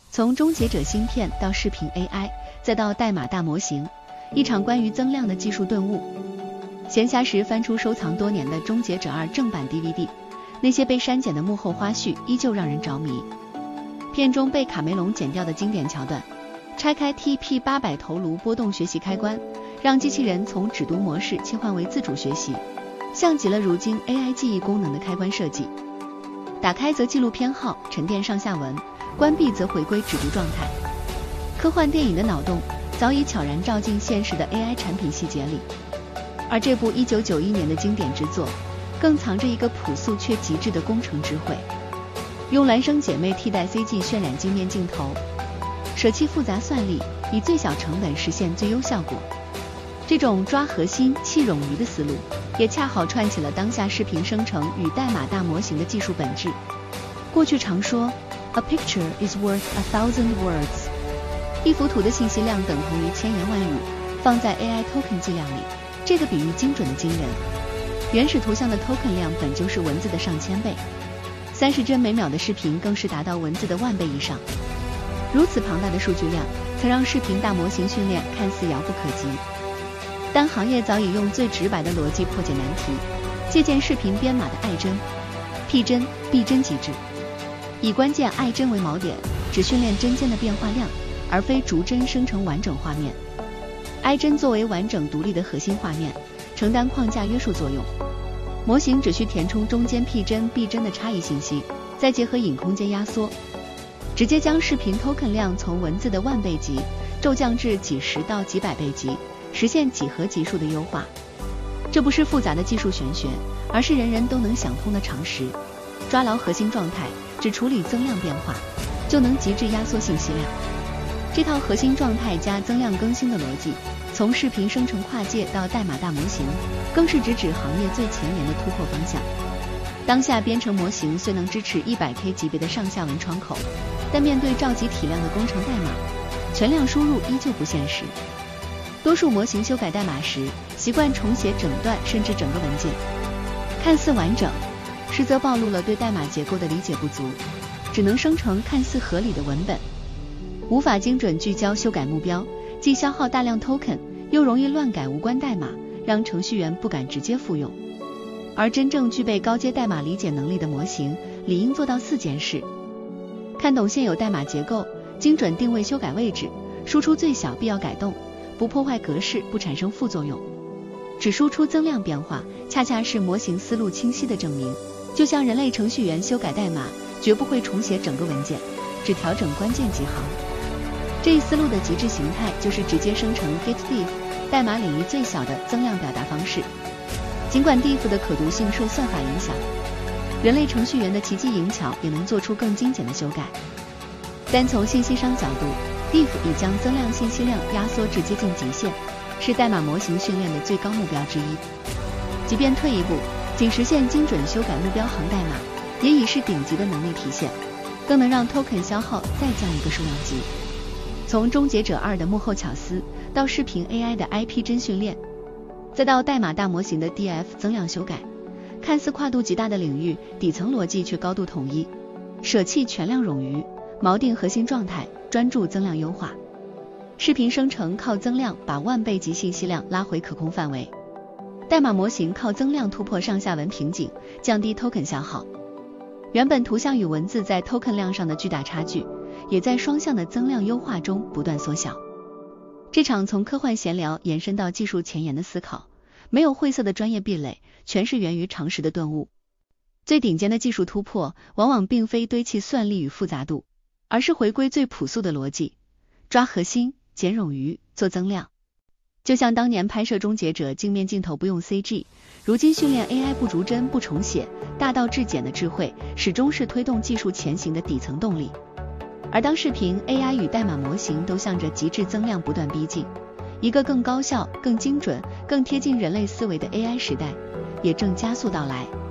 从终结者芯片到视频 AI， 再到代码大模型，一场关于增量的技术顿悟。闲暇时翻出收藏多年的《终结者2》正版 DVD， 那些被删减的幕后花絮依旧让人着迷。片中被卡梅隆剪掉的经典桥段，拆开 TP800 头颅波动学习开关，让机器人从只读模式切换为自主学习，像极了如今 AI 记忆功能的开关设计。打开则记录偏好，沉淀上下文，关闭则回归只读状态。科幻电影的脑洞早已悄然照进现实的 AI 产品细节里，而这部1991年的经典之作，更藏着一个朴素却极致的工程智慧。用孪生姐妹替代 CG 渲染镜面镜头，舍弃复杂算力，以最小成本实现最优效果。这种抓核心、弃冗余的思路，也恰好串起了当下视频生成与代码大模型的技术本质。过去常说 A picture is worth 1,000 words， 一幅图的信息量等同于千言万语，放在 AI token 计量里，这个比喻精准的惊人。原始图像的 token 量本就是文字的上千倍，30帧每秒的视频更是达到文字的10000倍以上。如此庞大的数据量，曾让视频大模型训练看似遥不可及。但行业早已用最直白的逻辑破解难题，借鉴视频编码的爱帧、P 帧、B 帧机制，以关键爱帧为锚点，只训练帧间的变化量，而非逐帧生成完整画面。爱帧作为完整独立的核心画面，承担框架约束作用。模型只需填充中间 P 帧、B 帧的差异信息，再结合影空间压缩，直接将视频 token 量从文字的10000倍级骤降至几十到几百倍级，实现几何级数的优化。这不是复杂的技术玄学，而是人人都能想通的常识。抓牢核心状态，只处理增量变化，就能极致压缩信息量。这套核心状态加增量更新的逻辑，从视频生成跨界到代码大模型，更是直指行业最前沿的突破方向。当下编程模型虽能支持 100K 级别的上下文窗口，但面对召集体量的工程代码，全量输入依旧不现实。多数模型修改代码时，习惯重写整段甚至整个文件，看似完整，实则暴露了对代码结构的理解不足，只能生成看似合理的文本，无法精准聚焦修改目标，既消耗大量 token， 又容易乱改无关代码，让程序员不敢直接复用。而真正具备高阶代码理解能力的模型，理应做到4件事：看懂现有代码结构，精准定位修改位置，输出最小必要改动，不破坏格式，不产生副作用。只输出增量变化，恰恰是模型思路清晰的证明。就像人类程序员修改代码，绝不会重写整个文件，只调整关键几行。这一思路的极致形态，就是直接生成 GitDiff， 代码领域最小的增量表达方式。尽管 Diff 的可读性受算法影响，人类程序员的奇技淫巧也能做出更精简的修改。单从信息商角度， Diff 已将增量信息量压缩至接近极限，是代码模型训练的最高目标之一。即便退一步，仅实现精准修改目标行代码，也已是顶级的能力体现，更能让 token 消耗再降一个数量级。从终结者2的幕后巧思，到视频 AI 的 IP 帧训练，再到代码大模型的 DF 增量修改，看似跨度极大的领域，底层逻辑却高度统一，舍弃全量冗余，锚定核心状态，专注增量优化。视频生成靠增量把10000倍级信息量拉回可控范围，代码模型靠增量突破上下文瓶颈，降低 token 消耗。原本图像与文字在 token 量上的巨大差距，也在双向的增量优化中不断缩小。这场从科幻闲聊延伸到技术前沿的思考，没有晦涩的专业壁垒，全是源于常识的顿悟。最顶尖的技术突破，往往并非堆砌算力与复杂度，而是回归最朴素的逻辑，抓核心，减冗余，做增量。就像当年拍摄终结者镜面镜头不用 CG， 如今训练 AI 不逐帧不重写，大道至简的智慧，始终是推动技术前行的底层动力。而当视频 AI 与代码模型都向着极致增量不断逼近，一个更高效、更精准、更贴近人类思维的 AI 时代，也正加速到来。